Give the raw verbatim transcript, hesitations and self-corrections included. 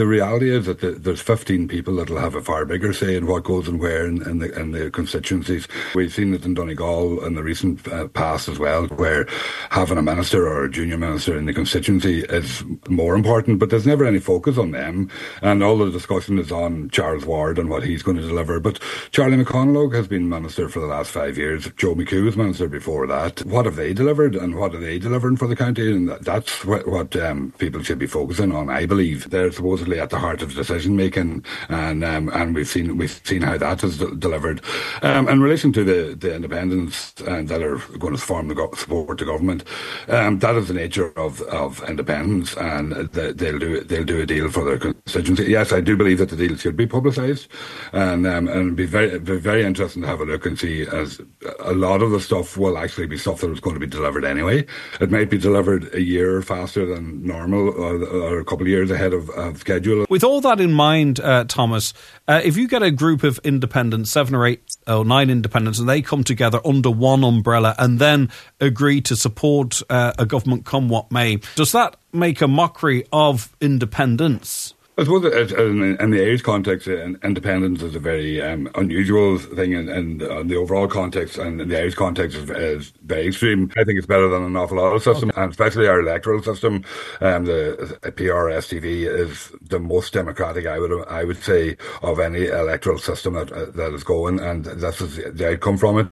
The reality is that the, there's fifteen people that will have a far bigger say in what goes and where in, in, the, in the constituencies. We've seen it in Donegal in the recent uh, past as well, where having a minister or a junior minister in the constituency is more important, but there's never any focus on them. And all the discussion is on Charles Ward and what he's going to deliver. But Charlie McConalogue has been minister for the last five years. Joe McHugh was minister before that. What have they delivered and what are they delivering for the county? And that's what, what um, people should be focusing on, I believe. They're supposedly at the heart of decision making, and um, and we've seen we've seen how that has d- delivered. Um, in relation to the, the independents uh, that are going to form the go- support the government, um, that is the nature of, of independence, and they, they'll do they'll do a deal for their constituency. Yes, I do believe that the deal should be publicised, and um, and it'd be very be very interesting to have a look and see, as a lot of the stuff will actually be stuff that is going to be delivered anyway. It might be delivered a year faster than normal, or, or a couple of years ahead of, of schedule. With all that in mind, uh, Thomas, uh, if you get a group of independents, seven or eight or nine independents, and they come together under one umbrella and then agree to support uh, a government come what may, does that make a mockery of independence? I suppose in, in the Irish context, independence is a very um, unusual thing, and in, in, in the overall context, and in the Irish context is, is very extreme. I think it's better than an awful lot of systems, okay. And especially our electoral system. Um, the P R S T V is the most democratic, I would I would say, of any electoral system that uh, that is going, and this is the outcome from it.